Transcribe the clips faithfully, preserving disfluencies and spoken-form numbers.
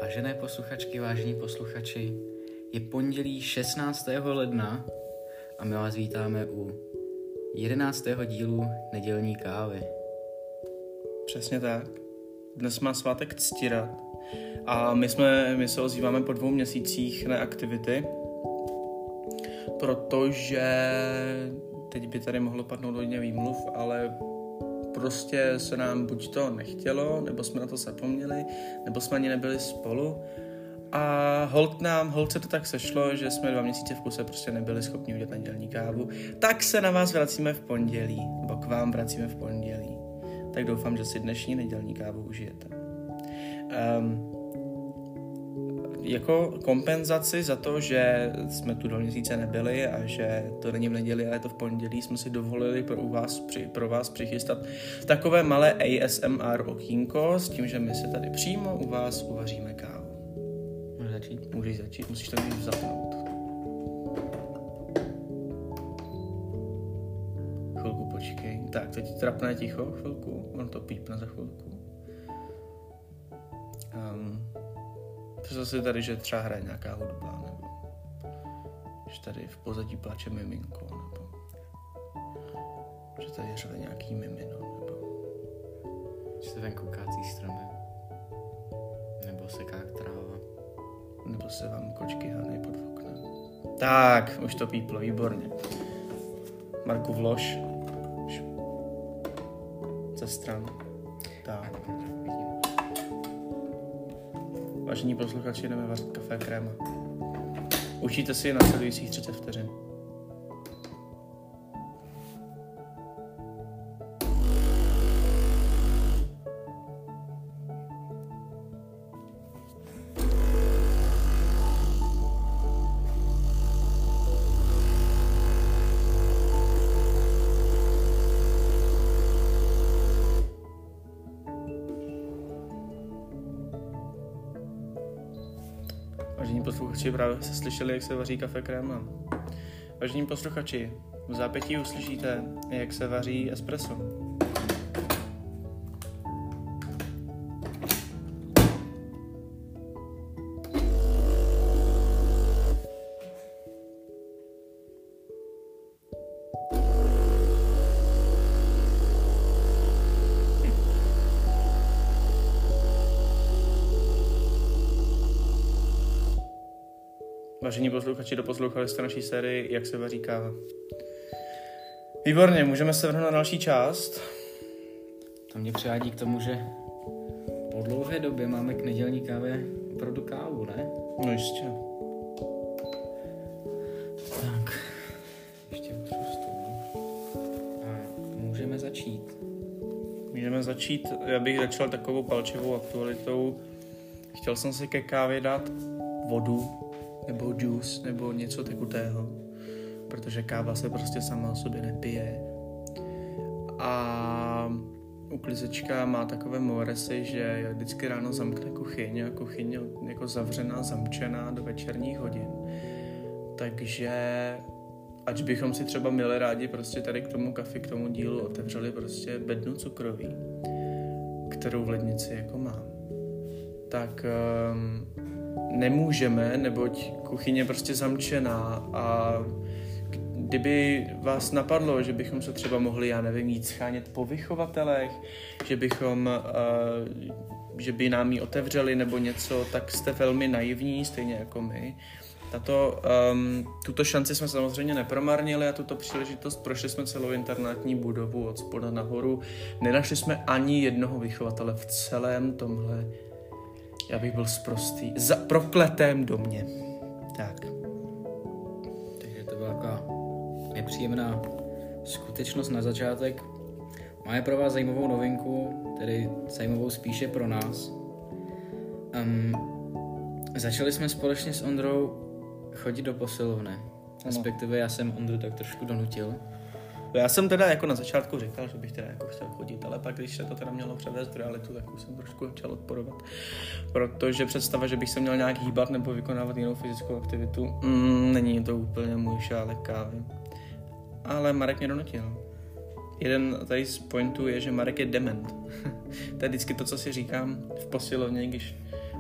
Vážené posluchačky, vážení posluchači, je pondělí šestnáctého ledna a my vás vítáme u jedenáctého dílu Nedělní kávy. Přesně tak. Dnes má svátek Ctirad a my, jsme, my se ozýváme po dvou měsících neaktivity, protože teď by tady mohlo padnout hodně výmluv, ale prostě se nám buď to nechtělo, nebo jsme na to zapomněli, nebo jsme ani nebyli spolu. A holt nám, holt se to tak sešlo, že jsme dva měsíce v kuse prostě nebyli schopni udělat nedělní kávu. Tak se na vás vracíme v pondělí, nebo k vám vracíme v pondělí. Tak doufám, že si dnešní nedělní kávu užijete. Um, jako kompenzaci za to, že jsme tu dva měsíce nebyli a že to není v neděli, ale je to v pondělí, jsme si dovolili pro vás, při, pro vás přichystat takové malé A S M R okýnko s tím, že my si tady přímo u vás uvaříme kávu. Můžeš začít? Můžeš začít, musíš to mít zapnout. Chvilku počkej. Tak, teď trapné ticho, chvilku, on to pípne za chvilku. Um, Představ si tady, že třeba hraje nějaká hudba, nebo že tady v pozadí plače miminko, nebo že tady řve nějaký mimino, nebo Že se ven koukácí stromy, nebo seká tráva, nebo se vám kočky hádají pod oknem. Tak, už to píplo, výborně. Marku, vlož. Ze stran. Tak. Vážení posluchači, jdeme vařit kafé kréma. Učíte si následujících třicet vteřin. Vážení posluchači, právě se slyšeli, jak se vaří kafé kréma. Vážení posluchači, v zápětí uslyšíte, jak se vaří espresso. Vážení posluchači, doposlouchali jste naší sérii Jak se vaří káva. Výborně, můžeme se vrhnout na další část. To mě přivádí k tomu, že po dlouhé době máme k nedělní kávě opravdu kávu, ne? No jistě. Tak, ještě utřu stůl. A můžeme začít. Můžeme začít, já bych začal takovou palčivou aktualitou. Chtěl jsem si ke kávě dát vodu, nebo juice, nebo něco tekutého, protože káva se prostě sama o sobě nepije. A uklizečka má takové moresy, že vždycky ráno zamkne kuchyň a kuchyň je jako zavřená, zamčená do večerních hodin. Takže ač bychom si třeba měli rádi prostě tady k tomu kafi, k tomu dílu otevřeli prostě bednu cukroví, kterou v lednici jako mám, tak um, nemůžeme, neboť kuchyně je prostě zamčená a kdyby vás napadlo, že bychom se třeba mohli, já nevím, jít schánět po vychovatelech, že bychom, uh, že by nám ji otevřeli nebo něco, tak jste velmi naivní, stejně jako my. Tato, um, tuto šanci jsme samozřejmě nepromarnili a tuto příležitost prošli jsme celou internátní budovu od spoda nahoru. Nenašli jsme ani jednoho vychovatele v celém tomhle, já bych byl sprostý, za prokletém domě. Tak. Takže to byla taková nepříjemná skutečnost na začátek. Máme pro vás zajímavou novinku, tedy zajímavou spíše pro nás. Um, začali jsme společně s Ondrou chodit do posilovny. Respektive já jsem Ondru tak trošku donutil. Já jsem teda jako na začátku říkal, že bych teda jako chtěl chodit, ale pak, když se to teda mělo převést v realitu, tak už jsem trošku začal odporovat. Protože představa, že bych se měl nějak hýbat nebo vykonávat jinou fyzickou aktivitu, mm, není to úplně můj šálek kávy. Ale Marek mě donutil. Jeden tady z pointů je, že Marek je dement. To je vždycky to, co si říkám v posilovně, když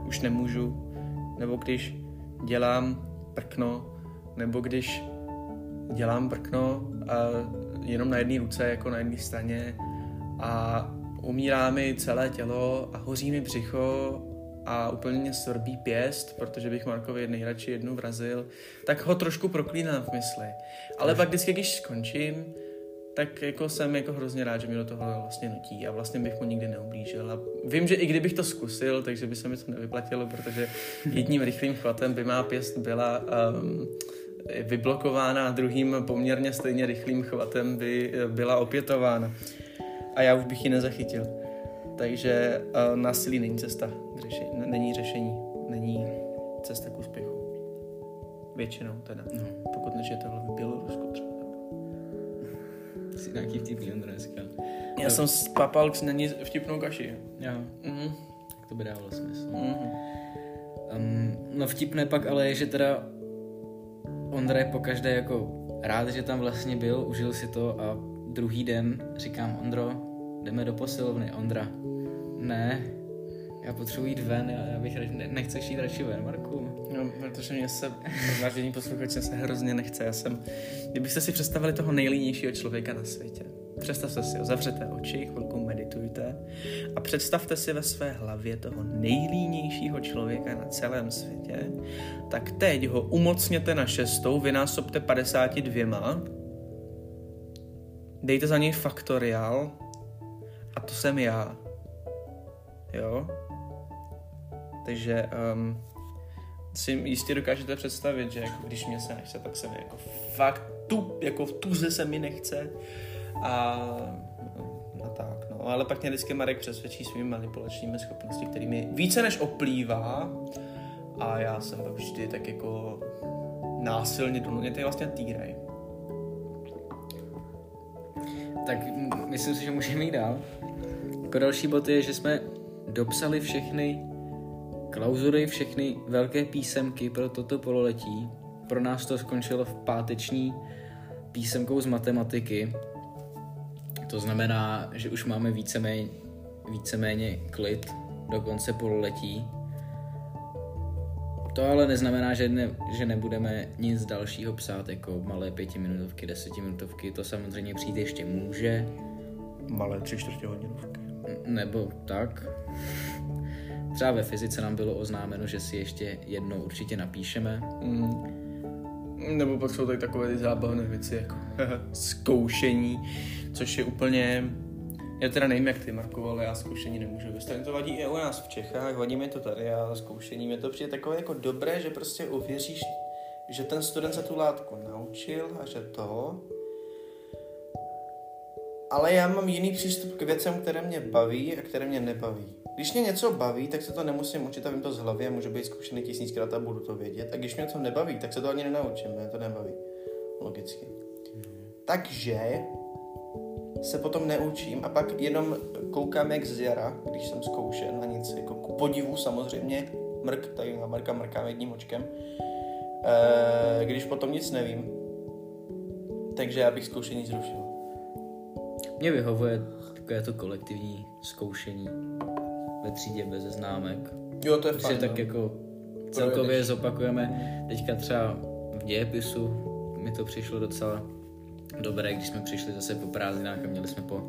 už nemůžu, nebo když dělám prkno, nebo když dělám prkno a jenom na jedné ruce, jako na jedné straně a umírá mi celé tělo a hoří mi břicho a úplně mě sorbí pěst, protože bych Markovi nejradši jednu vrazil, tak ho trošku proklínám v mysli. Ale pak vždycky, když skončím, tak jako jsem jako hrozně rád, že mě do toho vlastně nutí a vlastně bych mu nikdy neublížil. A vím, že i kdybych to zkusil, takže by se mi to nevyplatilo, protože jedním rychlým chvatem by má pěst byla um, vyblokována a druhým poměrně stejně rychlým chvatem by byla opětována. A já už bych ji nezachytil. Takže uh, násilí není cesta, řeši, není řešení, není cesta k úspěchu. Většinou teda, no. Pokud nežijete v Bělorusku třeba. Jsi nějaký vtipný, Ondro, dneska. Já to... jsem spapal na ní vtipnou kaši. Jo. Mm. Tak to by dávalo smysl. Mm. Um, no vtipné pak ale je, že teda Ondra je pokaždé jako rád, že tam vlastně byl, užil si to a druhý den říkám, Ondro, jdeme do posilovny. Ondra, ne, já potřebuji jít ven, já bych radši, ne, nechceš jít radši ven, Marku? No, protože mě se, vážení posluchači, se hrozně nechce. Já jsem, kdybyste si představili toho nejlínějšího člověka na světě, představte si ho, zavřete oči, chvilku meditujte a představte si ve své hlavě toho nejlínějšího člověka na celém světě, tak teď ho umocněte na šestou, vynásobte padesáti dvěma, dejte za něj faktoriál a to jsem já. Jo? Takže um, si jistě dokážete představit, že jako když mě se nechce, tak se mi jako fakt tu, jako v tuze se mi nechce a no tak, no. Ale pak mě vždycky Marek přesvědčí svými manipulačními schopnosti, kterými více než oplývá a já jsem pak vždy tak jako násilně donutěný vlastně týrej. Tak myslím si, že můžeme jít dál. Jako další bod je, že jsme dopsali všechny klauzury, všechny velké písemky pro toto pololetí. Pro nás to skončilo v páteční písemkou z matematiky. To znamená, že už máme víceméně, víceméně klid do konce pololetí. To ale neznamená, že, ne, že nebudeme nic dalšího psát, jako malé pětiminutovky, desetiminutovky. To samozřejmě přijít ještě může. Malé tři čtvrtě hodinovky. Nebo tak. Třeba ve fyzice nám bylo oznámeno, že si ještě jednou určitě napíšeme. Mm. Nebo pak jsou tady takové ty zábavné věci, jako zkoušení, což je úplně... Já teda nevím, jak ty, Marku, ale já zkoušení nemůžu. Stejně to vadí i u nás v Čechách, vadí mi to tady a zkoušení mě to přijde takové jako dobré, že prostě uvěříš, že ten student se tu látku naučil a že to... Ale já mám jiný přístup k věcem, které mě baví a které mě nebaví. Když mě něco baví, tak se to nemusím učit a vím to z hlavy a můžu být zkušený tisíckrát a budu to vědět. A když mě to nebaví, tak se to ani nenaučím, mě to nebaví. Logicky. Mm. Takže se potom neučím a pak jenom koukám jak z jara, když jsem zkoušel na nic, jako ku podivu samozřejmě, mrk, tady na Marka mrkám jedním očkem, e, když potom nic nevím, takže já bych zkoušení zrušil. Mně vyhovuje takové to kolektivní zkoušení ve třídě bez známek. Jo, to je fajn. tak jako celkově zopakujeme. Teďka třeba v dějepisu mi to přišlo docela dobré, když jsme přišli zase po prázdninách a měli jsme po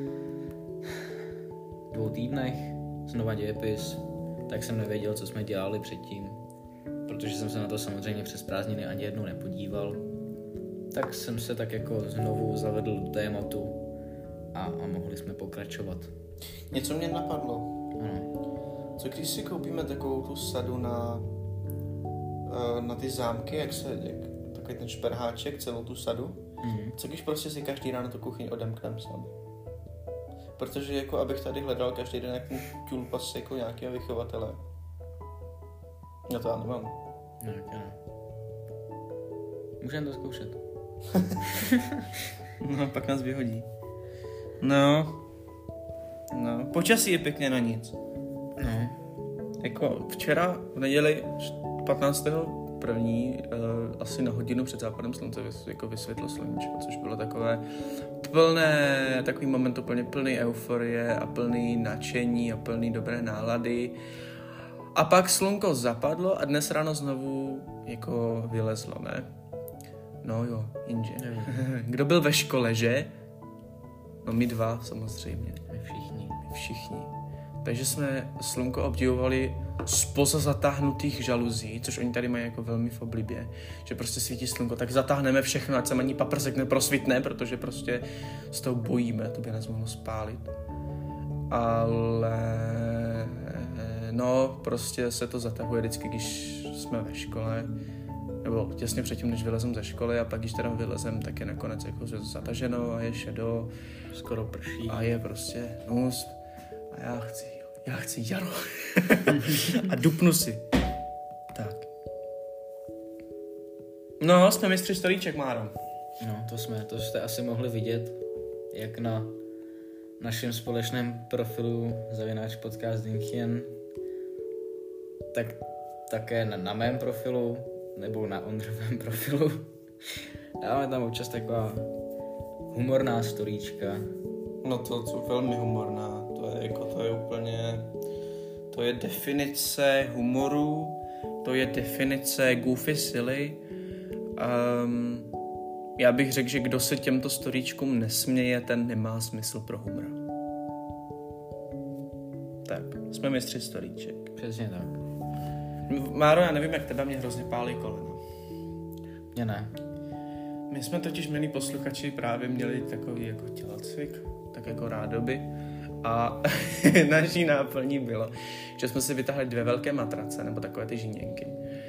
dvou týdnech znova dějepis, tak jsem nevěděl, co jsme dělali předtím, protože jsem se na to samozřejmě přes prázdniny ani jednou nepodíval. Tak jsem se tak jako znovu zavedl do tématu a, a mohli jsme pokračovat. Něco mě napadlo. Ano. Co když si koupíme takovou tu sadu na, na ty zámky, jak se, jak, takový ten šperháček, celou tu sadu? Mm-hmm. Co když prostě si každý ráno tu kuchyň odemknem sám? Protože jako abych tady hledal každý den jak ten tulpas jako nějakého vychovatele. Já to já nemám. No, tak já. Můžeme to zkoušet. No, pak nás vyhodí. No. No, počasí je pěkně na nic. No. Jako včera v neděli patnáctého první uh, asi na hodinu před západem slunce vys, jako vysvětlo sluníčko, což bylo takové plné, takový moment úplně plný euforie a plný nadšení a plný dobré nálady. A pak slunko zapadlo a dnes ráno znovu jako vylezlo, ne? No jo, jinže. Kdo byl ve škole, že? No my dva samozřejmě. My všichni. My všichni. Takže jsme slunko obdivovali spoza zatáhnutých žaluzí, což oni tady mají jako velmi v oblibě, že prostě svítí slunko, tak zatáhneme všechno, ať se ani paprsek neprosvitne, protože prostě z toho bojíme, to by nás mohlo spálit. Ale no, prostě se to zatahuje vždycky, když jsme ve škole, nebo těsně předtím, než vylezem ze školy, a pak když teda vylezem, tak je nakonec jako zataženo a je šedo. Skoro prší. A je prostě nus. A já chci, já chci jaro. A dupnu si. Tak. No, jsme mistři storíček, Máro. No, to jsme, to jste asi mohli vidět, jak na našem společném profilu zavináč podcast Dinchien, tak také na, na mém profilu, nebo na Ondřovém profilu. Dáme tam občas taková humorná storíčka. No to jsou velmi humorná, to je jako, to je úplně, to je definice humoru, to je definice goofy silly. Um, já bych řekl, že kdo se těmto storíčkům nesměje, ten nemá smysl pro humor. Tak, jsme mistři storíček. Přesně tak. Máro, já nevím, jak tebe, mě hrozně pálí kolena. Mě ne. My jsme totiž, milí posluchači, právě měli takový jako tělocvik, tak jako rádoby. A naší náplní bylo, že jsme si vytáhli dvě velké matrace, nebo takové ty žíněnky.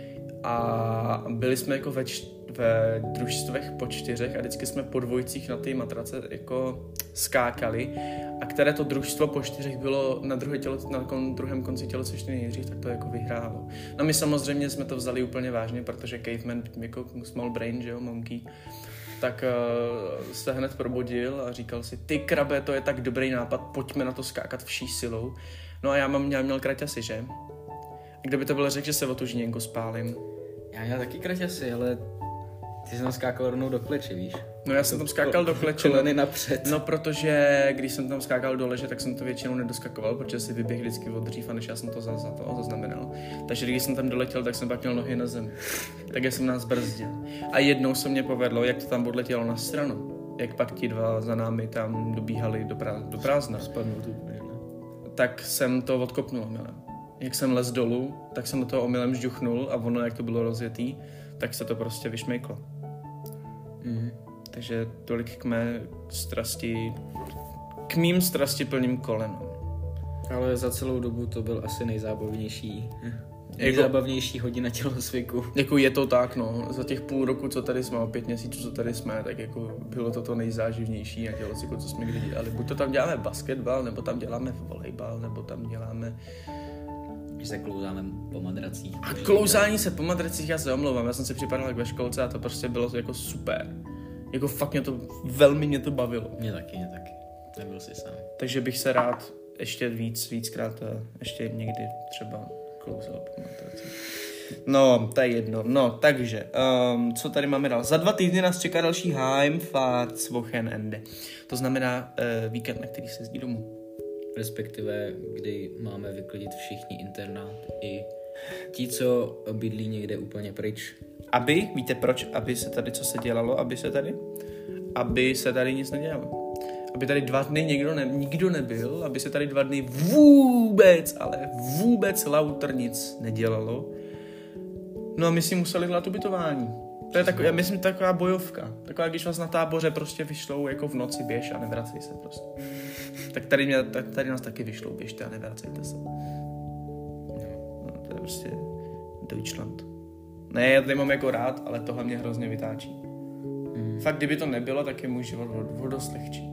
A byli jsme jako ve, č- ve družstvech po čtyřech a vždycky jsme po dvojicích na ty matrace jako skákali. A které to družstvo po čtyřech bylo na, druhé tělo, na kon, druhém konci tělocvičny nejdřív, tak to jako vyhrálo. No my samozřejmě jsme to vzali úplně vážně, protože caveman, jako small brain, že jo, monkey, tak uh, se hned probudil a říkal si, ty krabe, to je tak dobrý nápad, pojďme na to skákat vší silou. No a já mám, měl, měl kraťasy, že? Kdyby to bylo řekl, že se o tu žíněnku spálím. Já měl taky kraťasy, ale ty jsi tam skákal rovnou do kleče, víš? No já jsem tam skákal do kleče. Koleny napřed. No protože když jsem tam skákal do leže, tak jsem to většinou nedoskakoval, protože si vyběh vždycky od dřív a než já jsem to za, za to zaznamenal. Takže když jsem tam doletěl, tak jsem pak měl nohy na zemi. Tak já jsem nás brzdil. A jednou se mě povedlo, jak to tam odletělo na stranu. Jak pak ti dva za námi tam dobíhali do, prá- do prázdna. Spadnul tu. Tak jsem to odkopnul omylem. Jak jsem les dolů, tak jsem do toho omylem žduchnul a ono, jak to bylo rozjetý, tak se to prostě vyšmejklo. Mm. Takže tolik k mé strasti, k mým strastiplným kolenům. Ale za celou dobu to byl asi nejzábavnější, jako, nejzábavnější hodina tělocviku. Jako je to tak, no. Za těch půl roku, co tady jsme, o pět měsíců, co tady jsme, tak jako bylo to to nejzáživnější na tělocviku, co jsme kdy dělali. Buď to tam děláme basketbal, nebo tam děláme volejbal, nebo tam děláme... Když se klouzáme po madracích. A klouzání se po madracích, já se omlouvám, já jsem si připadal jak ve školce a to prostě bylo jako super. Jako fakt mě to, velmi mě to bavilo. Mě taky, mě taky. Nebyl jsi sám. Takže bych se rád ještě víc, víckrát, ještě někdy třeba klouzal po madracích. No, to je jedno. No, takže, um, co tady máme dál? Za dva týdny nás čeká další Heimfahrtswochenende. To znamená uh, víkend, na který se jezdí domů. Respektive, kdy máme vyklidit všichni internát i ti, co bydlí někde úplně pryč. Aby, víte proč, aby se tady, co se dělalo, aby se tady? Aby se tady nic nedělalo. Aby tady dva dny nikdo, ne, nikdo nebyl, aby se tady dva dny vůbec, ale vůbec lauter nic nedělalo. No a my si museli dělat ubytování. To je taková, já myslím, taková bojovka. Taková, když vás na táboře prostě vyšlou jako v noci, běž a nevracej se prostě. Tak tady, mě, tady nás taky vyšlou, běžte a nevracejte se. No, to je prostě Deutschland. Ne, já tady mám jako rád, ale tohle mě hrozně vytáčí. Mm. Fakt, kdyby to nebylo, tak je můj život o dost lehčí.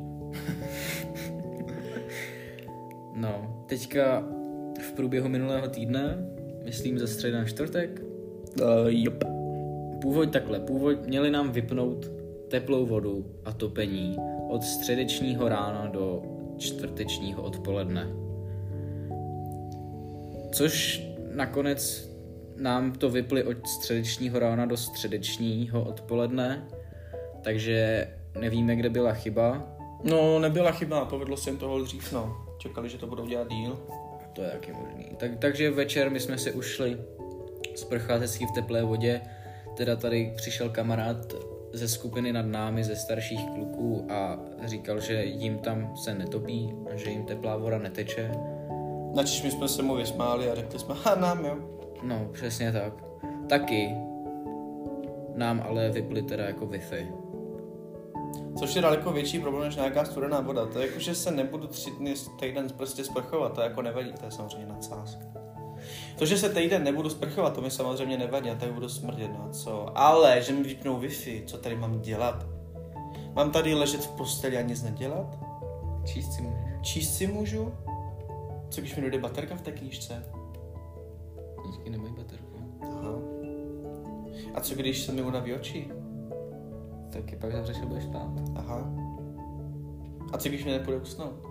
No, teďka v průběhu minulého týdne, myslím ze středy na čtvrtek, uh, jop. Původ takhle, původ měli nám vypnout teplou vodu a topení od středečního rána do čtvrtečního odpoledne. Což nakonec nám to vypli od středečního rána do středečního odpoledne, takže nevíme, kde byla chyba. No, nebyla chyba, povedlo se jim toho dřív, no. Čekali, že to budou dělat díl. to je taky možný. Tak, takže večer my jsme si ušli sprchat hezky v teplé vodě. Teda tady přišel kamarád ze skupiny nad námi, ze starších kluků a říkal, že jim tam se netopí a že jim teplá voda neteče. Načež my jsme se mu vysmáli a řekli jsme, ha, nám jo. No, přesně tak. Taky nám ale vypli teda jako Wi-Fi. Což je daleko větší problém než nějaká studená voda. To je jako, že se nebudu tři dny týden prostě sprchovat, to jako nevadí, to je samozřejmě nadsázka. To, že se týden nebudu sprchovat, to mi samozřejmě nevadí, já tak budu smrdět, no co. Ale, že mi vypnou Wi-Fi, co tady mám dělat? Mám tady ležet v posteli a nic nedělat? Číst si můžeš. Číst si můžu? Co když mi dojde baterka v té knížce? Knížky nemají baterku. Aha. A co když se mi unaví oči? Taky pak zavřeš a budeš spát. Aha. A co když mi nepůjde usnout?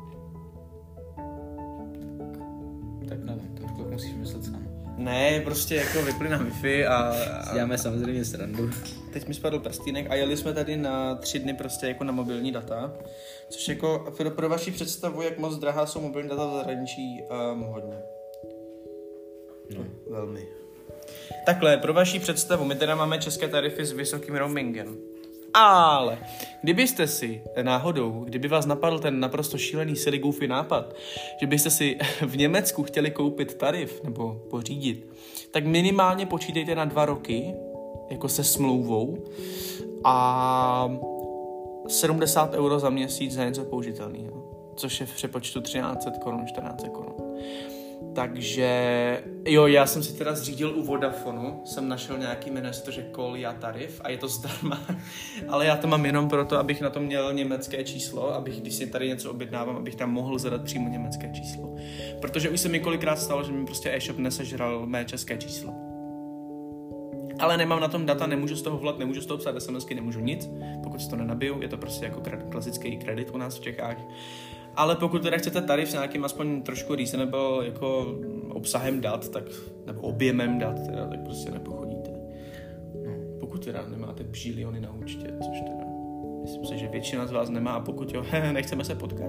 Tak nevím, to už pak musíš myslet sám. Ne, prostě jako vypli na Wi-Fi a... a... Děláme samozřejmě srandu. Teď mi spadl prstýnek a jeli jsme tady na tři dny prostě jako na mobilní data, což jako pro, pro vaši představu, jak moc drahá jsou mobilní data v zahraničí, um, hodně. No. Velmi. Takhle, pro vaši představu, my teda máme české tarify s vysokým roamingem. Ale kdybyste si náhodou, kdyby vás napadl ten naprosto šílený silly goofy nápad, že byste si v Německu chtěli koupit tarif nebo pořídit, tak minimálně počítejte na dva roky, jako se smlouvou a sedmdesát euro za měsíc za něco použitelného, což je v přepočtu třináct set korun, čtrnáct set korun. Takže, jo, já jsem si teda zřídil u Vodafonu, jsem našel nějaký, jmenuje se to, že Call Ya tarif a je to zdarma, ale já to mám jenom proto, abych na to měl německé číslo, abych, když si tady něco objednávám, abych tam mohl zadat přímo německé číslo. Protože už se mi kolikrát stalo, že mi prostě e-shop nesežral mé české číslo. Ale nemám na tom data, nemůžu z toho volat, nemůžu z toho psát SMSky, nemůžu nic, pokud si to nenabiju, je to prostě jako klasický kredit u nás v Čechách. Ale pokud teda chcete tarif s nějakým aspoň trošku reasonable jako obsahem dat, tak, nebo objemem dat, teda, tak prostě nepochodíte. No, pokud teda nemáte bžiliony na účtě, což teda myslím si, že většina z vás nemá, a pokud jo, nechceme se potkat.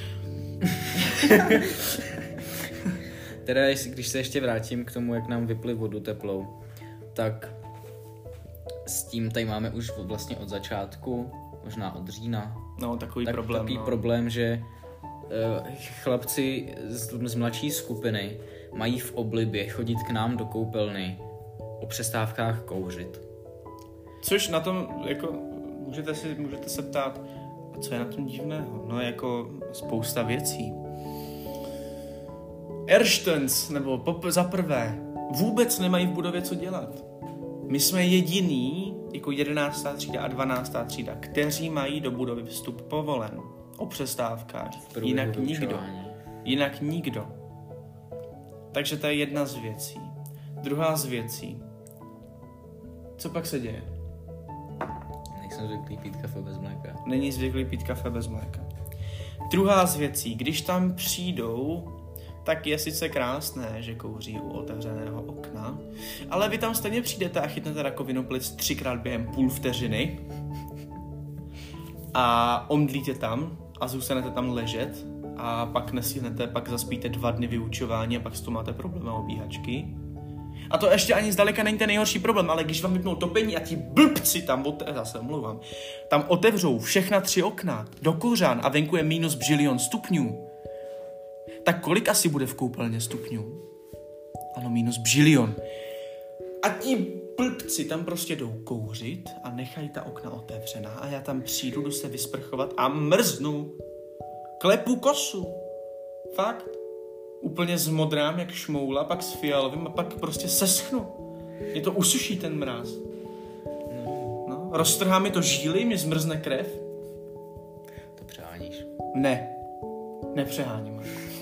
Teda, když se ještě vrátím k tomu, jak nám vypli vodu teplou, tak s tím tady máme už vlastně od začátku, možná od října. No, takový tak, problém. Takový no. problém, že uh, chlapci z, z mladší skupiny mají v oblibě chodit k nám do koupelny o přestávkách kouřit. Což na tom, jako, můžete, si, můžete se ptát, a co je na tom divného? No, jako spousta věcí. Erstens, nebo pop, za prvé, vůbec nemají v budově co dělat. My jsme jediný, jako jedenáctá třída a dvanáctá třída, kteří mají do budovy vstup povolen o přestávkách. Jinak nikdo. Jinak nikdo. Takže to je jedna z věcí. Druhá z věcí. Co pak se děje? Nejsem zvyklý pít kafe bez mléka. Není zvyklý pít kafe bez mléka. Druhá z věcí. Když tam přijdou, tak je sice krásné, že kouří u otevřeného okna, ale vy tam stejně přijdete a chytnete rakovinu plic třikrát během půl vteřiny a omdlíte tam a zůstanete tam ležet a pak nestihnete, pak zaspíte dva dny vyučování a pak s tom máte problém a obíhačky. A to ještě ani zdaleka není ten nejhorší problém, ale když vám vypnou topení a ti blbci tam, ote- zase omlouvám, tam otevřou všechna tři okna do kořán a venku je minus bžilion stupňů, tak kolik asi bude v koupelně stupňů? Ano, minus bžilion. A ti blbci tam prostě jdou kouřit a nechají ta okna otevřená a já tam přijdu, jdu se vysprchovat a mrznu. Klepu kosu. Fakt. Úplně zmodrám jak šmoula, pak s fialovým a pak prostě seschnu. Mě to usuší ten mráz. No, roztrhá mi to žíly, mi zmrzne krev. To přeháníš. Ne. Nepřeháním.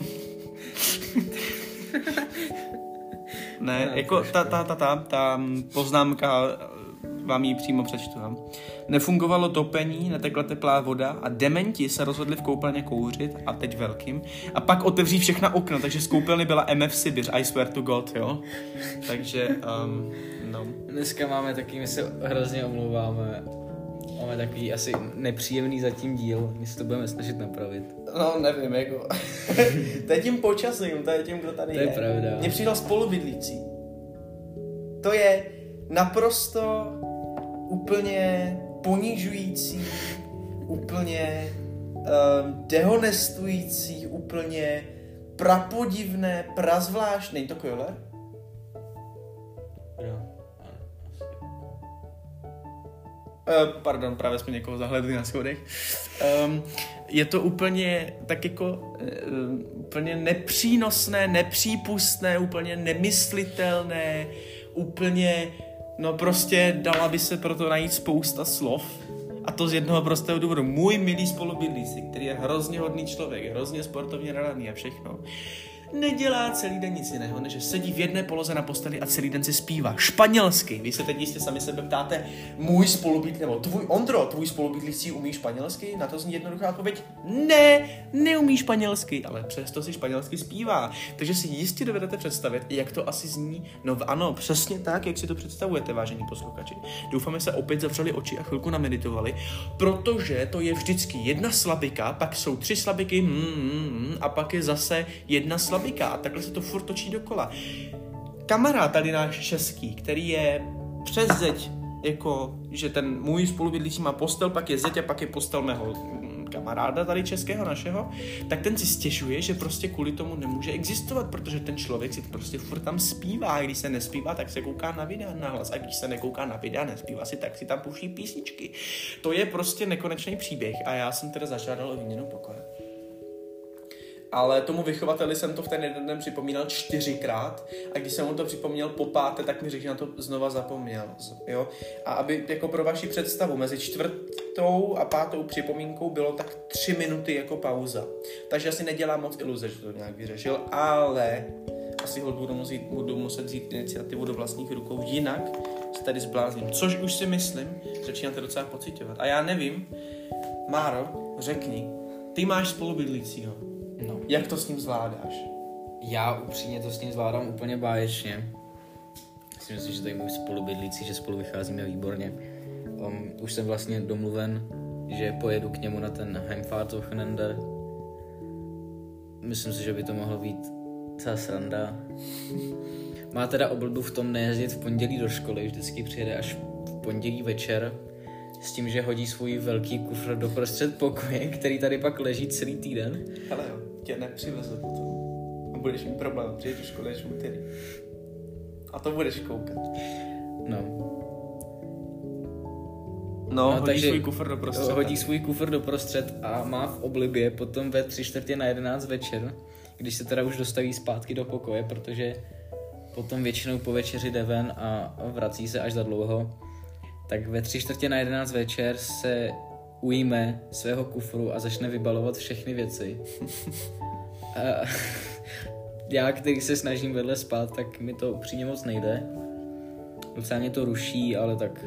Ne, no, jako ta, ta, ta, ta, ta poznámka, vám ji přímo přečtu. Nefungovalo topení, netekla teplá voda a dementi se rozhodli v koupelně kouřit, a teď velkým, a pak otevří všechna okna, takže z koupelny byla M F Sibiř, I swear to God, jo. Takže, um, no. Dneska máme taky, my se hrozně omlouváme, Máme takový asi nepříjemný zatím díl, my se to budeme snažit napravit. No, nevím, jako. To je tím počasím, to je tím, kdo tady je. To je pravda. Mně přidal spolubydlící. To je naprosto úplně ponižující, úplně um, dehonestující, úplně prapodivné, prazvláštné. Není to Kojler? Jo. Uh, pardon, právě jsme někoho zahledli na schodech. Um, je to úplně tak jako uh, úplně nepřínosné, nepřípustné, úplně nemyslitelné, úplně, no prostě dala by se proto najít spousta slov. A to z jednoho prostého důvodu. Můj milý spolubydlící, který je hrozně hodný člověk, hrozně sportovně nadaný a všechno, nedělá celý den nic jiného, než že sedí v jedné poloze na posteli a celý den si zpívá španělsky. Vy se teď jistě sami sebe ptáte, můj spolubydlící, nebo tvůj Ondro, tvůj spolubydlící umí španělsky? Na to zní jednoduchá odpověď, ne, neumí španělsky, ale přesto si španělsky zpívá. Takže si jistě dovedete představit, jak to asi zní. No ano, přesně tak, jak si to představujete, vážení posluchači. Doufám, že se opět zavřeli oči a chvilku nameditovali, protože to je vždycky jedna slabika, pak jsou tři slabiky, mm, mm, mm, a pak je zase jedna slabika. A takhle se to furt točí dokola. Kamarád tady náš český, který je přes zeď, jako, že ten můj spolubydlící má postel, pak je zeď a pak je postel mého kamaráda tady českého našeho, tak ten si stěžuje, že prostě kvůli tomu nemůže existovat, protože ten člověk si prostě furt tam zpívá a když se nespívá, tak se kouká na videa nahlas a když se nekouká na videa, nespívá si, tak si tam puší písničky. To je prostě nekonečný příběh a já jsem teda zažádal o výměnu pokoje. Ale tomu vychovateli jsem to v ten jeden den připomínal čtyřikrát a když jsem mu to připomněl po páté, tak mi řekl, že na to znova zapomněl. Jo? A aby jako pro vaši představu, mezi čtvrtou a pátou připomínkou bylo tak tři minuty jako pauza. Takže asi nedělám moc iluze, že to nějak vyřešil, ale asi ho budu muset, budu muset vzít iniciativu do vlastních rukou, jinak se tady zblázním. Což už si myslím, začínáte docela pociťovat. A já nevím, Máro, řekni, ty máš spolubydlícího. No. Jak to s ním zvládáš? Já upřímně to s ním zvládám úplně báječně. Myslím si, že to je můj spolubydlící, že spolu vycházíme výborně. Um, už jsem vlastně domluven, že pojedu k němu na ten Heimfahrtwochenende. Myslím si, že by to mohlo být celá sranda. Má teda oblbu v tom nejezdit v pondělí do školy, vždycky přijede až v pondělí večer, s tím, že hodí svůj velký kufr do prostřed pokoje, který tady pak leží celý týden. Hele jo, tě nepřiveze potom. A budeš mít problém, přijdeš do školy až úterý. A to budeš koukat. No. No, no hodí svůj kufr do prostřed. Hodí svůj kufr do prostřed a má v oblibě potom ve tři čtvrtě na jedenáct večer, když se teda už dostaví zpátky do pokoje, protože potom většinou po večeři jde ven a vrací se až za dlouho. Tak ve tři čtvrtě na jedenáct večer se ujme svého kufru a začne vybalovat všechny věci. A já, který se snažím vedle spát, tak mi to upřímně moc nejde. Docela mě to ruší, ale tak...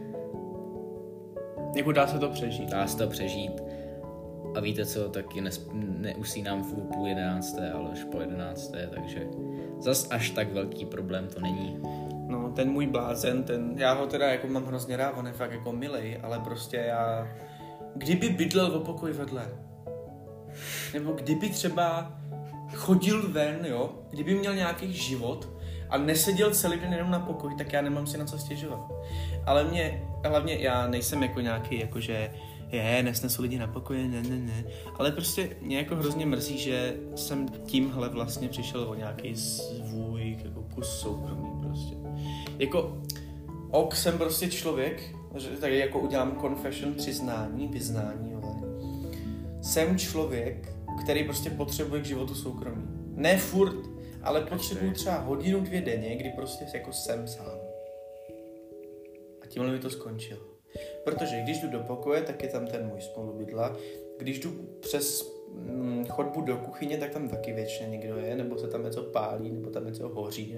Jako dá se to přežít. Dá se to přežít. A víte co, taky nes- neusínám v půl jedenácté, ale až po jedenácté, takže zas až tak velký problém to není. No, ten můj blázen, ten, já ho teda jako mám hrozně rád, on je fakt jako milej, ale prostě já, kdyby bydlel v pokoj vedle, nebo kdyby třeba chodil ven, jo, kdyby měl nějaký život a neseděl celý den jenom na pokoji, tak já nemám si na co stěžovat. Ale mě, hlavně já nejsem jako nějaký, jakože je, nesnesu lidi na pokoji, ne, ne, ne, ale prostě mě jako hrozně mrzí, že jsem tímhle vlastně přišel o nějaký svůj jako kus soukromí prostě. Jako, ok, jsem prostě člověk, že tady jako udělám confession, přiznání, vyznání, ale jsem člověk, který prostě potřebuje k životu soukromí. Ne furt, ale potřebuji třeba hodinu, dvě denně, kdy prostě jako jsem sám. A tímhle mi to skončilo. Protože když jdu do pokoje, tak je tam ten můj spolubydla. Když jdu přes hm, chodbu do kuchyně, tak tam taky většině někdo je, nebo se tam něco pálí, nebo tam něco hoří.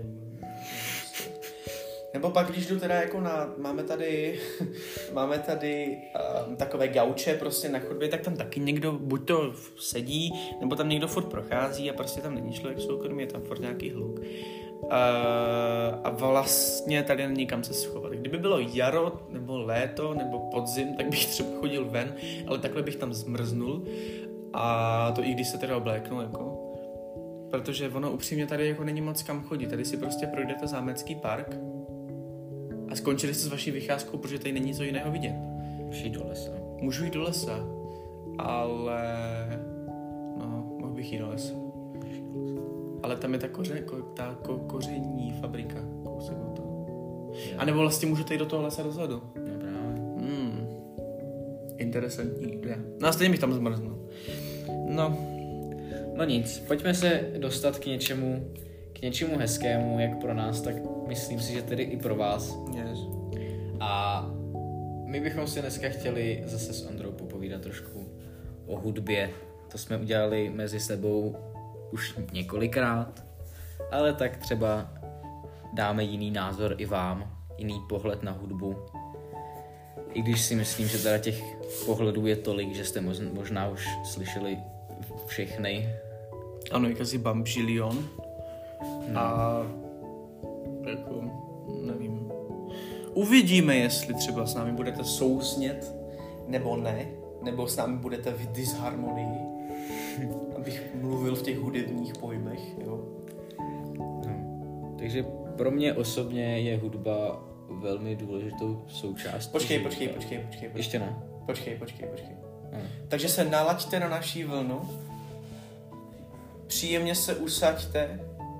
Nebo pak, když jdu teda jako na, máme tady, máme tady um, takové gauče prostě na chodbě, tak tam taky někdo buď to sedí, nebo tam někdo furt prochází a prostě tam není člověk soukromý, je tam furt nějaký hluk. A, a vlastně tady není kam se schovat. Kdyby bylo jaro, nebo léto, nebo podzim, tak bych třeba chodil ven, ale takhle bych tam zmrznul. A to i když se teda obléknu, jako. Protože ono upřímně tady jako není moc kam chodit. Tady si prostě projdete zámecký park a skončili jste s vaší vycházkou, protože tady není co jiného vidět. Můžu jít do lesa. Můžu jít do lesa, ale... No, mohl bych jít do lesa. Ale tam je ta, koře, ko, ta ko, koření fabrika. Kousek od toho. A nebo vlastně můžete jít do toho lesa dozadu. No právě. Hmm. Interesantní idea. No a stejně bych tam zmrznul. No. No nic, pojďme se dostat k něčemu, k něčemu hezkému, jak pro nás, tak myslím si, že tedy i pro vás. Yes. A my bychom si dneska chtěli zase s Ondrou popovídat trošku o hudbě. To jsme udělali mezi sebou už několikrát, ale tak třeba dáme jiný názor i vám, jiný pohled na hudbu. I když si myslím, že teda těch pohledů je tolik, že jste možná už slyšeli všechny. Ano, jak asi bamžilion. No. A jako, nevím. Uvidíme, jestli třeba s námi budete souznět, nebo ne, nebo s námi budete v disharmonii, abych mluvil v těch hudebních pojmech, jo. No. Takže pro mě osobně je hudba velmi důležitou součástí. Počkej, počkej, počkej, počkej, počkej. Ještě ne. Počkej, počkej, počkej. No. Takže se nalaďte na naší vlnu, příjemně se usaďte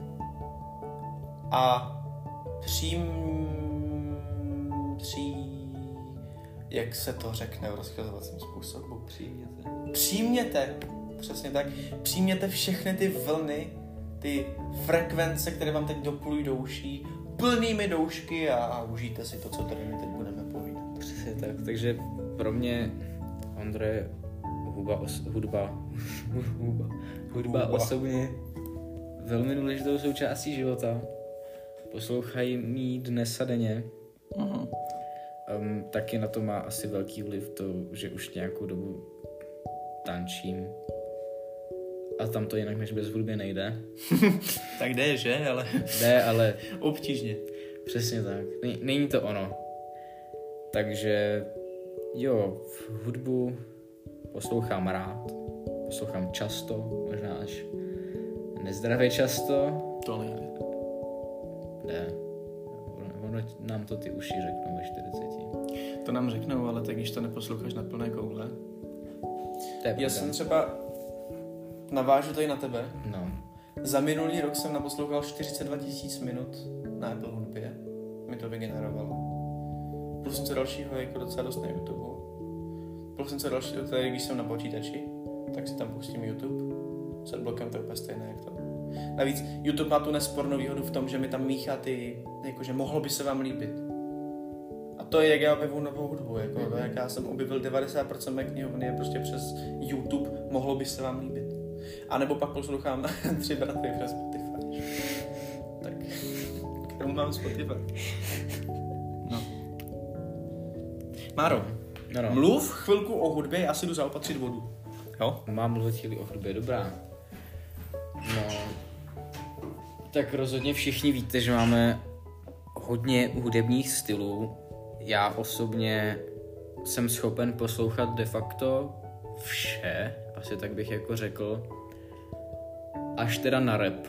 a přím... Pří... Jak se to řekne v rozkazovacím způsobu? Přijměte. Přijměte, přesně tak, přijměte všechny ty vlny, ty frekvence, které vám teď doplují do uší, plnými doušky a, a užijte si to, co tady my teď budeme povídat. Přesně tak, takže pro mě, Ondře, hudba, os, hudba, hudba, hudba Hudba. osobně velmi důležitou součástí života. Poslouchají mi dnes a denně. Uh-huh. Um, taky na to má asi velký vliv to, že už nějakou dobu tančím. A tam to jinak než bez hudby nejde. Tak jde, že? Ale Jde, ale obtížně. přesně tak. Není, není to ono. Takže jo, hudbu poslouchám rád. Poslouchám často, možná až nezdravě často. To nejde. Jde. Ono nám to ty uši řeknou ve čtyřiceti. To nám řeknou, ale tak když to neposloucháš na plné koule. To je Já pravda. jsem třeba, navážu tady na tebe, No. za minulý rok jsem naposlouchal čtyřicet dva tisíc minut na Apple hudbě. Mi to vygenerovalo. Plus něco dalšího jako docela dost na YouTube. Plus něco dalšího, tady když jsem na počítači, tak si tam pustím YouTube. S adblockem to je úplně stejné jak to. Navíc YouTube má tu nespornou výhodu v tom, že mi tam míchá ty, jakože mohlo by se vám líbit. A to je, jak já objevuju novou hudbu, jako to, jak já jsem objevil devadesát procent mé knihovny je prostě přes YouTube, mohlo by se vám líbit. A nebo pak poslouchám Tři bratry přes Spotify. Tak, k tomu mám Spotify. No. Máro, No, no. mluv chvilku o hudbě, já si jdu zaopatřit vodu. Jo? Mám mluvit chvíli o hudbě, dobrá. No, tak rozhodně všichni víte, že máme hodně hudebních stylů. Já osobně jsem schopen poslouchat de facto vše, asi tak bych jako řekl, až teda na rap.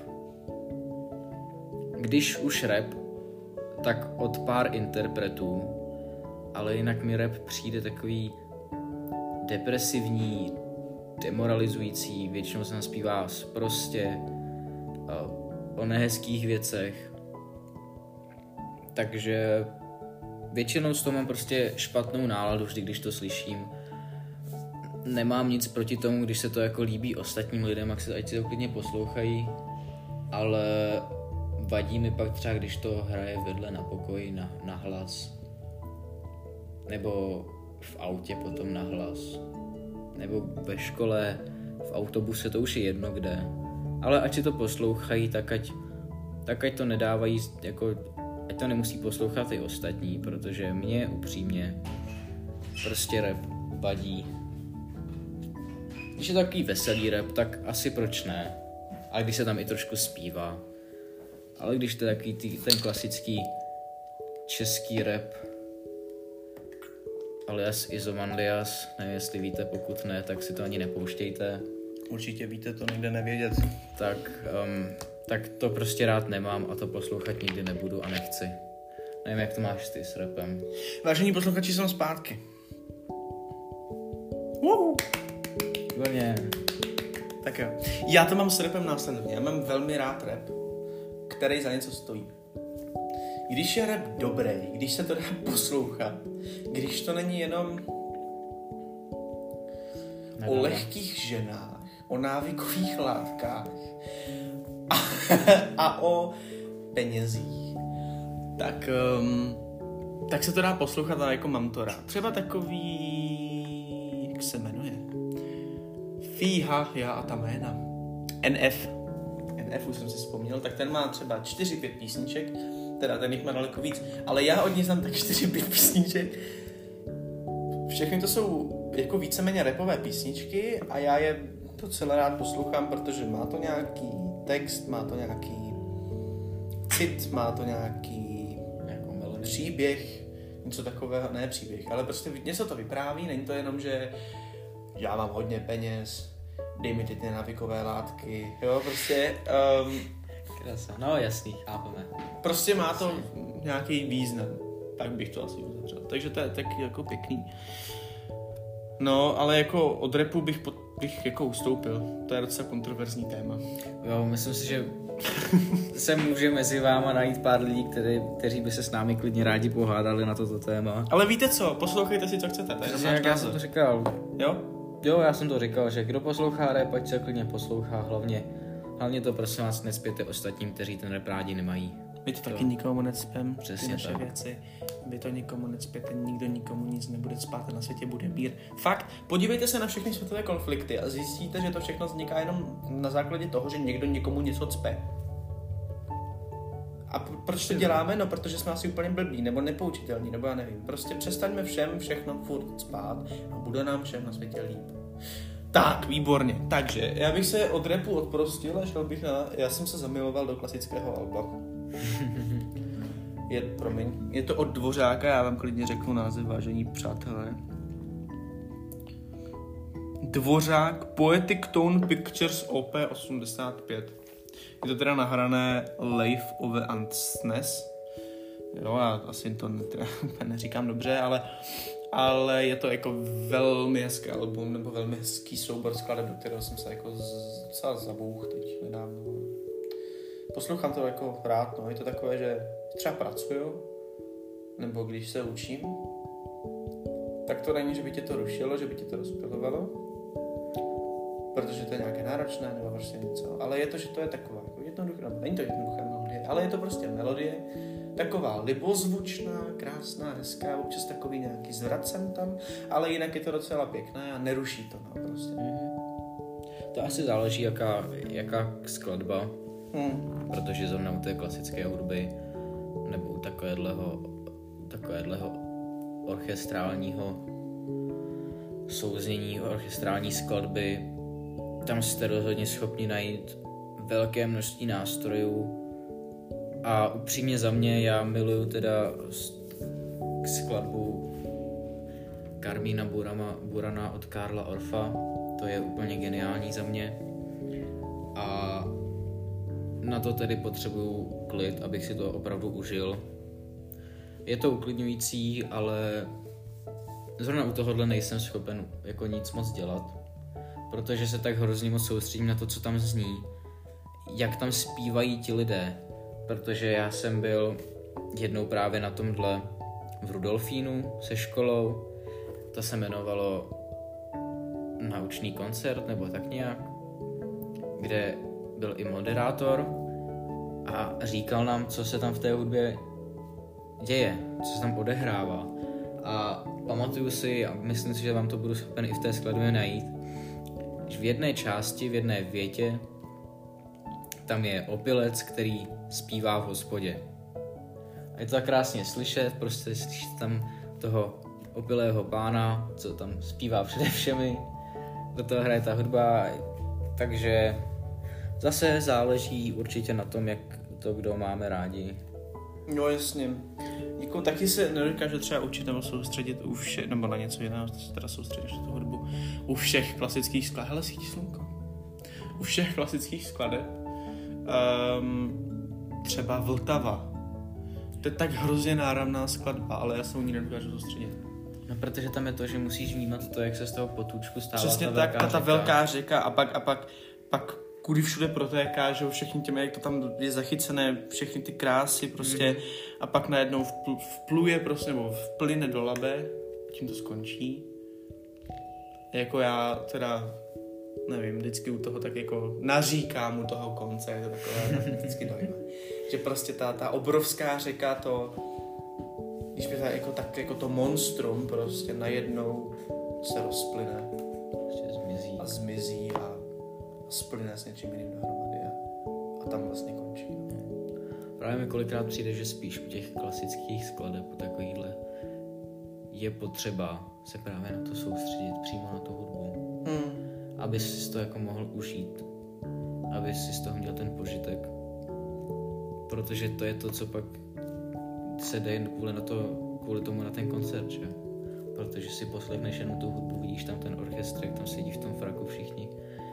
Když už rap, tak od pár interpretů, ale jinak mi rap přijde takový depresivní, demoralizující, většinou se tam zpívá prostě o nehezkých věcech. Takže většinou z toho mám prostě špatnou náladu vždy, když to slyším. Nemám nic proti tomu, když se to jako líbí ostatním lidem, ať si, ať si to klidně poslouchají, ale vadí mi pak třeba, když to hraje vedle na pokoji na, na hlas. Nebo v autě potom na hlas. Nebo ve škole, v autobuse, to už je jedno kde. Ale ať si to poslouchají, tak ať, tak ať to nedávají, jako, ať to nemusí poslouchat i ostatní, protože mě upřímně prostě rap vadí. Když je to takový veselý rap, tak asi proč ne. A když se tam i trošku zpívá, Ale když to je takový tý, ten klasický český rap, alias Izomandias, nevím jestli víte, pokud ne, tak si to ani nepouštějte. Určitě víte to někde nevědět. Tak, um, tak to prostě rád nemám a to poslouchat nikdy nebudu a nechci. Nevím, jak to máš ty s rapem. Vážení posluchači, jsem zpátky. Uhu. Výborně. Tak jo. Já to mám s rapem následovně. Já mám velmi rád rap, který za něco stojí. Když je rap dobrý, když se to dá poslouchat, když to není jenom o lehkých ženách, o návykových látkách a, a o penězích, tak, um, tak se to dá poslouchat a jako mám to rád. Třeba takový, jak se jmenuje? Fíha, já a ta jména. N F. N F už jsem si vzpomněl, tak ten má třeba čtyři pět písniček, teda ten jich má daleko víc, ale já od něj znám tak čtyři pět písniček. Všechny to jsou jako víceméně rapové písničky a já je docela rád poslouchám, protože má to nějaký text, má to nějaký cit, má to nějaký příběh, něco takového, ne příběh, ale prostě něco to vypráví, není to jenom, že já mám hodně peněz, dej mi ty návykové látky, jo, prostě... Um, no jasný, chápeme. Prostě má to nějaký význam, tak bych to asi uzavřel, takže to je taky jako pěkný. No, ale jako od rapu bych, pod, bych jako ustoupil, to je docela kontroverzní téma. Jo, myslím si, že se může mezi váma najít pár lidí, který, kteří by se s námi klidně rádi pohádali na toto téma. Ale víte co, poslouchejte si, co chcete. To je Přesně, jak já jsem to říkal. Jo? Jo, já jsem to říkal, že kdo poslouchá rap, ať se klidně poslouchá, hlavně, hlavně to prosím vás necpěte ostatním, kteří ten rap rádi nemají. My to taky nikomu necpem, přesně ty naše tak. věci. Vy to nikomu necpěte, nikdo nikomu nic nebude spát a na světě bude mír. Fakt, podívejte se na všechny světové konflikty a zjistíte, že to všechno vzniká jenom na základě toho, že někdo někomu něco cpe. A proč to děláme? No, protože jsme asi úplně blbí, nebo nepoučitelní, nebo já nevím. Prostě přestaňme všem všechno furt spát a bude nám všem na světě líp. Tak, výborně. Takže, já bych se od rapu odprostil a šel bych na... Já jsem se zamiloval do klasického alba. Je, promiň, je to od Dvořáka, já vám klidně řeknu název, vážení přátelé. Dvořák Poetic Tone Pictures O P osmdesát pět. Je to teda nahrané Live of the Antness. Jo, já asi to ne, neříkám dobře, ale, ale je to jako velmi hezký album, nebo velmi hezký soubor skladeb, do kterého jsem se jako docela zabouch teď nedávno. Poslouchám to jako rád, no, je to takové, že třeba pracuju, nebo když se učím, tak to není, že by tě to rušilo, že by tě to rozptilovalo, protože to je nějaké náročné, nebo prostě něco, ale je to, že to je taková jako jednoduchá, není to jednoduchá melodie, ale je to prostě melodie, taková libozvučná, krásná, hezká, občas takový nějaký zvracen tam, ale jinak je to docela pěkné a neruší to, no, prostě. Mm-hmm. To asi záleží, jaká, jaká skladba, hmm. protože zrovna u té klasické hudby, nebo u takovéhleho, takovéhleho orchestrálního souznění, orchestrální skladby, tam jste rozhodně schopni najít velké množství nástrojů a upřímně za mě já miluju teda skladbu Karmína Burama, Burana od Karla Orfa, to je úplně geniální za mě a na to tedy potřebuju klid, abych si to opravdu užil. Je to uklidňující, ale zrovna u tohohle nejsem schopen jako nic moc dělat, protože se tak hrozně moc soustředím na to, co tam zní, jak tam zpívají ti lidé, protože já jsem byl jednou právě na tomhle v Rudolfínu se školou, to se jmenovalo Naučný koncert nebo tak nějak, kde byl i moderátor a říkal nám, co se tam v té hudbě děje, co se tam odehrává. A pamatuju si, a myslím si, že vám to budu schopen i v té skladbě najít, že v jedné části, v jedné větě tam je opilec, který zpívá v hospodě. A je to tak krásně slyšet, prostě slyšet tam toho opilého pána, co tam zpívá přede všemi, do toho hraje ta hudba, takže zase záleží určitě na tom, jak to, kdo máme rádi. No jasně. Jako taky se nedokáže třeba učit nebo soustředit u všech, nebo na něco jiného, se teda soustředíš na tu hudbu, u všech klasických skladeb. Hele, svítí slunko. U všech klasických skladeb. Um, třeba Vltava. To je tak hrozně náramná skladba, ale já se u ní nedokážu soustředit. No, protože tam je to, že musíš vnímat to, jak se z toho potůčku stává přesně ta tak, velká a ta řeka. velká řeka a pak, a pak, pak kudy všude protéká, že všechny těmi, jak to tam je zachycené, všechny ty krásy prostě mm. a pak najednou vpl, vpluje prostě, nebo vplyne do Labe, tím to skončí. Jako já teda, nevím, vždycky u toho tak jako naříkám u toho konce, je to takové vždycky dojme. Že prostě ta, ta obrovská řeka, to, když by ta, jako, tak, jako to monstrum prostě najednou se rozplyne. Prostě zmizí. A zmizí a, a splyne s něčím jiným dohromady a, a tam vlastně končí. No. Právě mi kolikrát přijde, že spíš u těch klasických skladeb, u takovýhle, je potřeba se právě na to soustředit, přímo na tu hudbu. Hmm. Aby si to jako mohl užít. Aby si z toho měl ten požitek. Protože to je to, co pak se jde kvůli, na to, kvůli tomu na ten koncert, že? Protože si poslechneš jenom tu hudbu, vidíš tam ten orchestr, jak tam sedí v tom fraku všichni.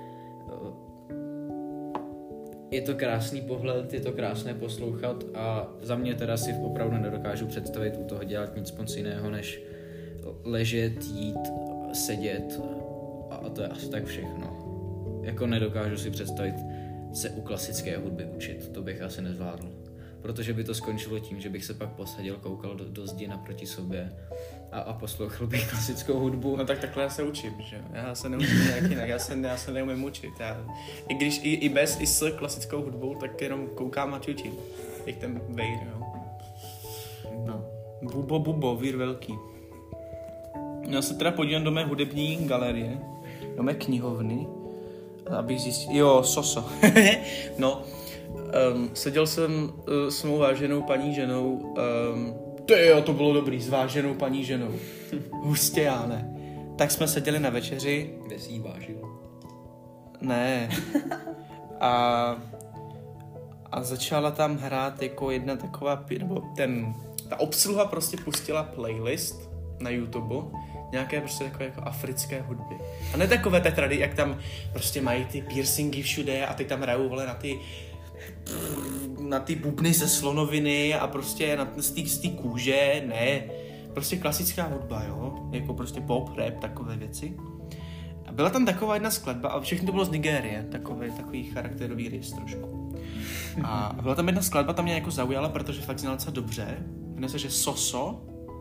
Je to krásný pohled, je to krásné poslouchat a za mě teda si opravdu nedokážu představit u toho dělat nic moc jiného, než ležet, jít, sedět a to je asi tak všechno. Jako nedokážu si představit se u klasické hudby učit, to bych asi nezvládl. Protože by to skončilo tím, že bych se pak posadil, koukal do, do zdi naproti sobě a, a poslouchal bych klasickou hudbu. No tak takhle já se učím, že já se neučím nějak jinak, já se, já se neumím učit. Já, I když i, i bez, i s klasickou hudbou, tak jenom koukám a čučím. Jak ten vejr, jo. No. Bubo, bubo, vír velký. Já se teda podívám do mé hudební galerie, do mé knihovny, abych zjistil, jo, soso. No, um, seděl jsem uh, s mou váženou paní ženou, um, to jo, to bylo dobrý, s váženou paní ženou. Hustě já ne. Tak jsme seděli na večeři. Kde jsi jí vážil? Ne. A, a začala tam hrát jako jedna taková, nebo ten, ta obsluha prostě pustila playlist na YouTube, nějaké prostě takové jako africké hudby. A ne takové tetrady, jak tam prostě mají ty piercingy všude a ty tam hrajou, vole, na ty na ty bubny ze slonoviny a prostě na z té kůže, ne. Prostě klasická hudba, jo. Jako prostě pop, rap, takové věci. A byla tam taková jedna skladba a všechno to bylo z Nigérie, takový, takový charakterový rys trošku. A byla tam jedna skladba, tam mě jako zaujala, protože fakt znala docela dobře. Jmenuje se, že Soso.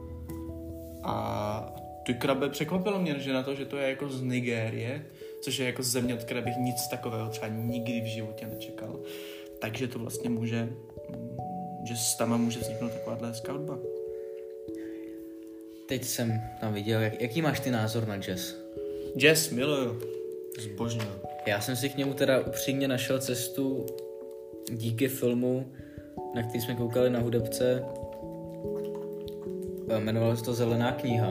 A ty krabe, překvapilo mě, že na to, že to je jako z Nigérie, což je jako země, od které bych nic takového třeba nikdy v životě nečekal. Takže to vlastně může, že s tam může vzniknout takováhle hezká hudba. Teď jsem tam viděl, jak, jaký máš ty názor na jazz? Jazz, miluju. Zbožňuju. Já jsem si k němu teda upřímně našel cestu díky filmu, na který jsme koukali na hudebce. Jmenovalo se to Zelená kniha.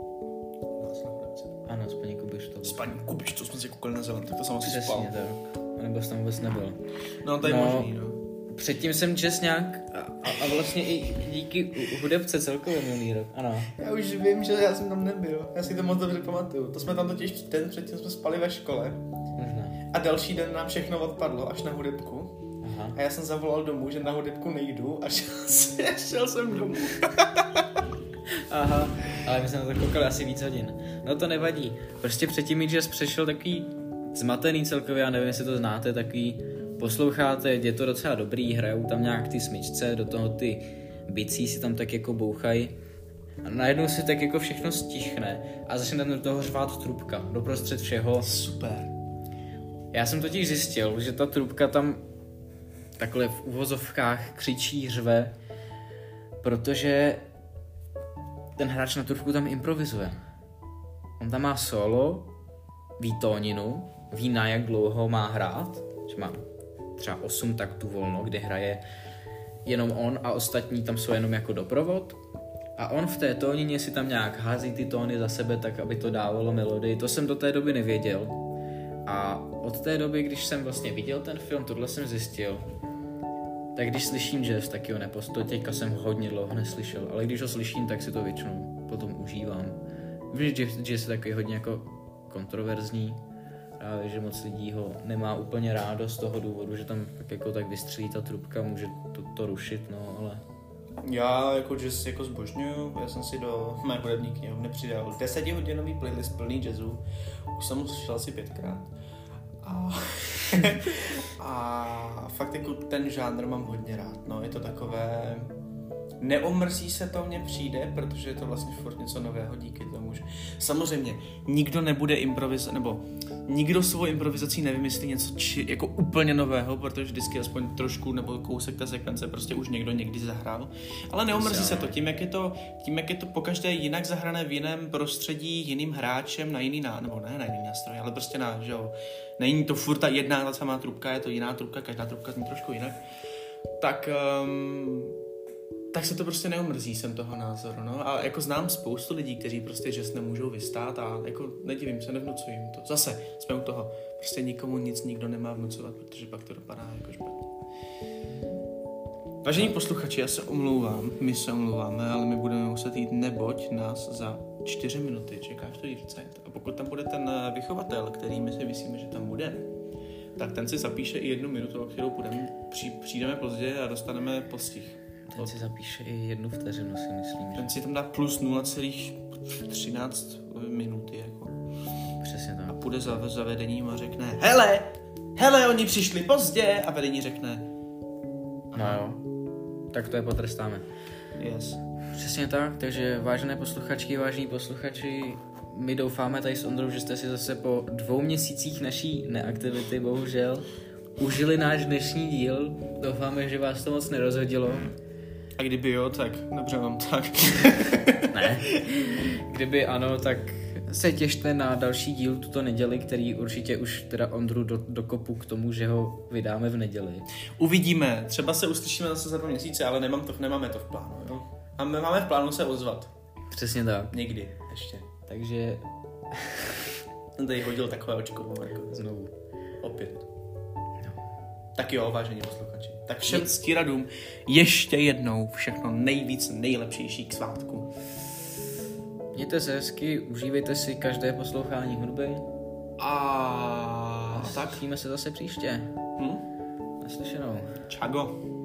Ano, s paní Kubištovou. S paní Kubištovou jsme si koukali na Zelenou, tak to jsem asi spal. Přesně tak. Nebo jsi tam vůbec nebyl. No, to je no, možný, no. Předtím jsem jazz nějak a, a, a vlastně i díky hudebce celkově minulý rok, ano. Já už vím, že já jsem tam nebyl. Já si to moc dobře pamatuju. To jsme tam totiž ten předtím jsme spali ve škole. Možná. A další den nám všechno odpadlo, až na hudebku. Aha. A já jsem zavolal domů, že na hudebku nejdu a šel, šel jsem domů. Aha, ale my jsme na to koukali asi víc hodin. No to nevadí. Prostě předtím mi jazz přešel takový zmatený celkově, já nevím, jestli to znáte, takový posloucháte, je to docela dobrý, hrajou tam nějak ty smyčce, do toho ty bicí si tam tak jako bouchají. A najednou si tak jako všechno stichne a začne tam do toho řvát trubka, doprostřed všeho. Super. Já jsem totiž zjistil, že ta trubka tam takhle v uvozovkách křičí, řve, protože ten hráč na trubku tam improvizuje. On tam má solo, ví tóninu, ví na jak dlouho má hrát, že má třeba osm taktů volno, kde hraje jenom on a ostatní tam jsou jenom jako doprovod. A on v té tónině si tam nějak hází ty tóny za sebe tak, aby to dávalo melodii. To jsem do té doby nevěděl. A od té doby, když jsem vlastně viděl ten film, tohle jsem zjistil. tak když slyším jazz, tak jo, nepost, to teďka jsem hodně dlouho neslyšel, ale když ho slyším, tak si to většinou potom užívám. Víš, že jazz je takový hodně jako kontroverzní, právě, že moc lidí ho nemá úplně rádo z toho důvodu, že tam tak jako tak vystřelí ta trubka, může to, to rušit, no, ale... Já jako jazz jako zbožňuju, já jsem si do mé hudební knihovny přidal desetihodinový playlist plný jazzu, už jsem ho slyšel asi pětkrát. A, a fakt jako ten žánr mám hodně rád, no, je to takové... Neomrzí se to mně přijde, protože je to vlastně furt něco nového díky tomu, že samozřejmě nikdo nebude improvizovat, nebo nikdo svou improvizací nevymyslí něco či, jako úplně nového, protože vždycky aspoň trošku nebo kousek té sekvence prostě už někdo někdy zahrál. Ale neomrzí se to tím, jak je to, tím, jak je to pokaždé jinak zahrané v jiném prostředí, jiným hráčem, na jiný ná, nebo ne na jiný nástroj, ale prostě na, že jo, není to furt ta jedna ta samá trubka, je to jiná trubka, každá trubka zní trošku jinak. Tak um, tak se to prostě neumrzí, jsem toho názoru, no. A jako znám spoustu lidí, kteří prostě jazz nemůžou vystát a jako nedivím se, nevnucuji jim to. Zase jsme u toho. Prostě nikomu nic nikdo nemá vnucovat, protože pak to dopadá jako špatně. Vážení posluchači, já se omlouvám, my se omlouváme, ale my budeme muset jít, neboť nás za čtyři minuty čeká čtyřicet. A pokud tam bude ten vychovatel, který my si myslíme, že tam bude, tak ten si zapíše i jednu minutu, o kterou půjdeme, přijdeme později a dostaneme postih. Ten si zapíše i jednu vteřinu, si myslím. Ten si tam dá plus nula celá třináct minuty, jako. Přesně tak. A půjde za, za vedením a řekne, hele, hele, oni přišli pozdě, a vedení řekne, no jo, tak to je potrestáme. Yes. Přesně tak, takže vážené posluchačky, vážení posluchači, my doufáme tady s Ondrou, že jste si zase po dvou měsících naší neaktivity, bohužel, užili náš dnešní díl. Doufáme, že vás to moc nerozhodilo. A kdyby jo, tak dobře vám tak. Ne. Kdyby ano, tak se těšte na další díl tuto neděli, který určitě už teda Ondru do, dokopu k tomu, že ho vydáme v neděli. Uvidíme, třeba se uslyšíme zase za dva měsíce, ale nemám to, nemáme to v plánu, jo? A my máme v plánu se ozvat. Přesně tak. Někdy ještě. Takže... Jsem tady hodil takové očko, Marko. Znovu. Opět. No. Tak jo, vážení posluchači. Tak všem ctiradům ještě jednou všechno nejvíc nejlepšíší k svátku. Mějte se hezky, užívejte si každé poslouchání hudby. A, a tak. Slyšíme se zase příště. Hm? Naslyšenou. Čago.